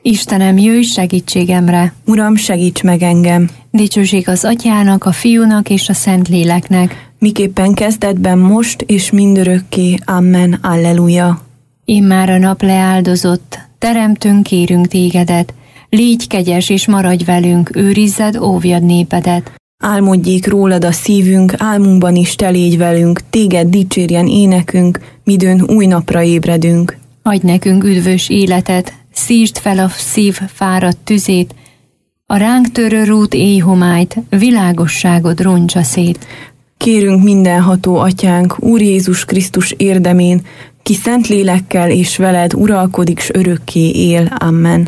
Istenem, jöjj segítségemre! Uram, segíts meg engem! Dicsőség az Atyának, a Fiúnak és a Szentléleknek, miképpen kezdetben, most és mindörökké. Amen. Alleluja! Immár a nap leáldozott, teremtőnk, kérünk tégedet, légy kegyes és maradj velünk, őrizzed, óvjad népedet. Álmodjék rólad a szívünk, álmunkban is te légy velünk, téged dicsérjen énekünk, midőn új napra ébredünk. Adj nekünk üdvös életet, szítsd fel a szív fáradt tüzét, a ránk törő rút éjhomályt, világosságod roncsa szét. Kérünk mindenható Atyánk, Úr Jézus Krisztus érdemén, ki szent lélekkel és veled uralkodik s örökké él. Amen.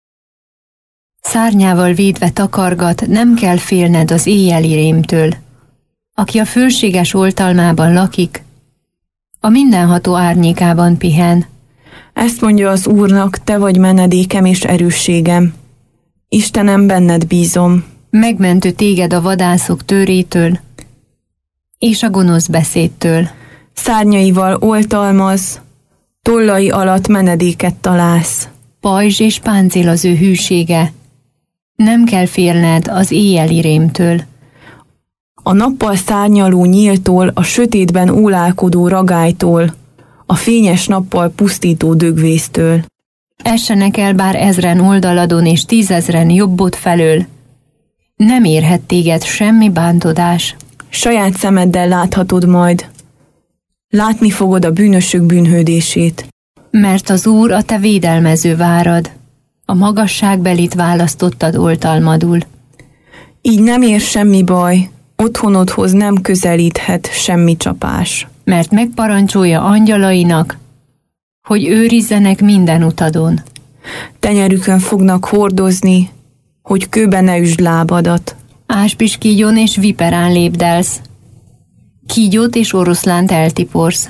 Szárnyával védve takargat, nem kell félned az éjjeli rémtől. Aki a fölséges oltalmában lakik, a mindenható árnyékában pihen. Ezt mondja az Úrnak, te vagy menedékem és erősségem. Istenem, benned bízom. Megmentő téged a vadászok törétől, és a gonosz beszédtől. Szárnyaival oltalmaz, tollai alatt menedéket találsz. Pajzs és páncél az ő hűsége, nem kell félned az éjjeli rémtől. A nappal szárnyaló nyíltól, a sötétben ólálkodó ragálytól, a fényes nappal pusztító dögvésztől. Essenek el bár 1000 oldaladon és 10 000 jobbod felől, nem érhet téged semmi bántodás. Saját szemeddel láthatod majd, látni fogod a bűnösök bűnhődését. Mert az Úr a te védelmező várad, a magasságbelit választottad oltalmadul. Így nem ér semmi baj, otthonodhoz nem közelíthet semmi csapás. Mert megparancsolja angyalainak, hogy őrizzenek minden utadon. Tenyerükön fognak hordozni, hogy kőbe ne üsd lábadat. Áspiskígyon és viperán lépdelsz, kígyót és oroszlánt eltiporsz.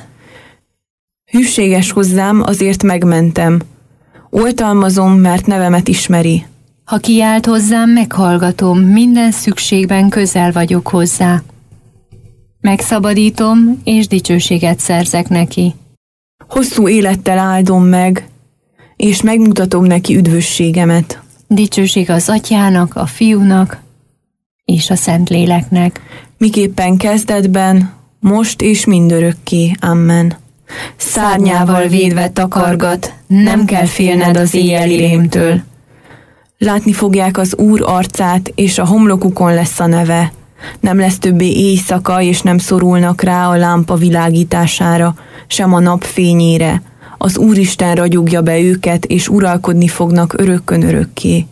Hűséges hozzám, azért megmentem. Oltalmazom, mert nevemet ismeri. Ha kiált hozzám, meghallgatom, minden szükségben közel vagyok hozzá. Megszabadítom, és dicsőséget szerzek neki. Hosszú élettel áldom meg, és megmutatom neki üdvösségemet. Dicsőség az Atyának, a Fiúnak és a Szentléleknek, miképpen kezdetben, most és mindörökké. Amen. Szárnyával védve takargat, nem kell félned az éjjeli rémtől. Látni fogják az Úr arcát, és a homlokukon lesz a neve. Nem lesz többé éjszaka, és nem szorulnak rá a lámpa világítására, sem a nap fényére. Az Úristen ragyogja be őket, és uralkodni fognak örökkön örökké.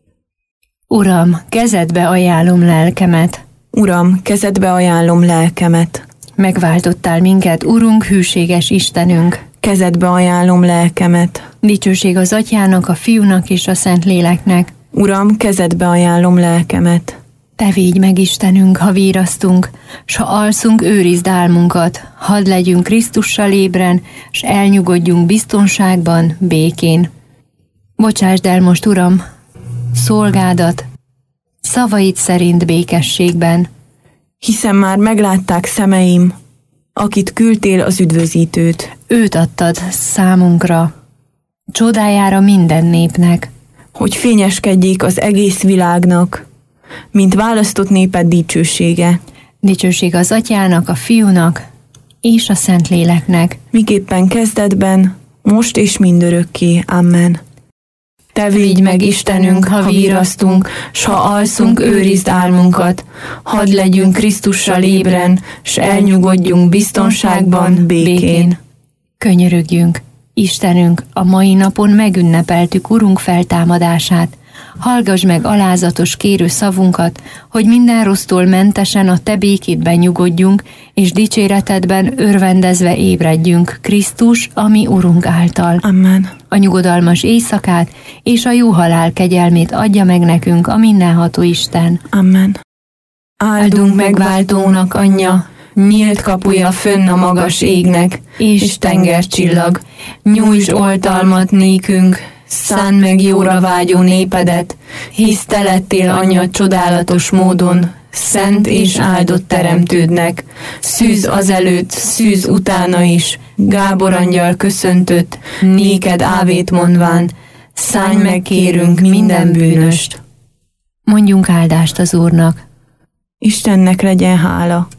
Uram, kezedbe ajánlom lelkemet. Uram, kezedbe ajánlom lelkemet. Megváltottál minket, Urunk, hűséges Istenünk. Kezedbe ajánlom lelkemet. Dicsőség az Atyának, a Fiúnak és a Szentléleknek. Uram, kezedbe ajánlom lelkemet. Te védj meg, Istenünk, ha virasztunk, s ha alszunk, őrizd álmunkat. Hadd legyünk Krisztussal ébren, s elnyugodjunk biztonságban, békén. Bocsásd el most, Uram, szolgádat, szavaid szerint békességben. Hiszen már meglátták szemeim, akit küldtél, az üdvözítőt. Őt adtad számunkra, csodájára minden népnek. Hogy fényeskedjék az egész világnak, mint választott néped dicsősége. Dicsőség az Atyának, a Fiúnak és a Szentléleknek. Miképpen kezdetben, most és mindörökké. Amen. Te védj meg, Istenünk, ha virasztunk, s ha alszunk, őrizd álmunkat. Hadd legyünk Krisztussal ébren, s elnyugodjunk biztonságban, békén. Könyörögjünk, Istenünk, a mai napon megünnepeltük Urunk feltámadását. Hallgass meg alázatos kérő szavunkat, hogy minden rossztól mentesen a te békédben nyugodjunk, és dicséretedben örvendezve ébredjünk Krisztus, a mi Urunk által. Amen. A nyugodalmas éjszakát és a jó halál kegyelmét adja meg nekünk a mindenható Isten. Amen. Áldunk megváltónak, Anyja, nyílt kapuja fönn a magas égnek, és tengercsillag, nyújts oltalmat nékünk, szánd meg jóra vágyó népedet, hisz te lettél, Anyja, csodálatos módon, szent és áldott teremtődnek. Szűz azelőtt, szűz utána is, Gábor angyal köszöntött, néked ávét mondván, szállj meg, kérünk, minden bűnöst. Mondjunk áldást az Úrnak. Istennek legyen hála.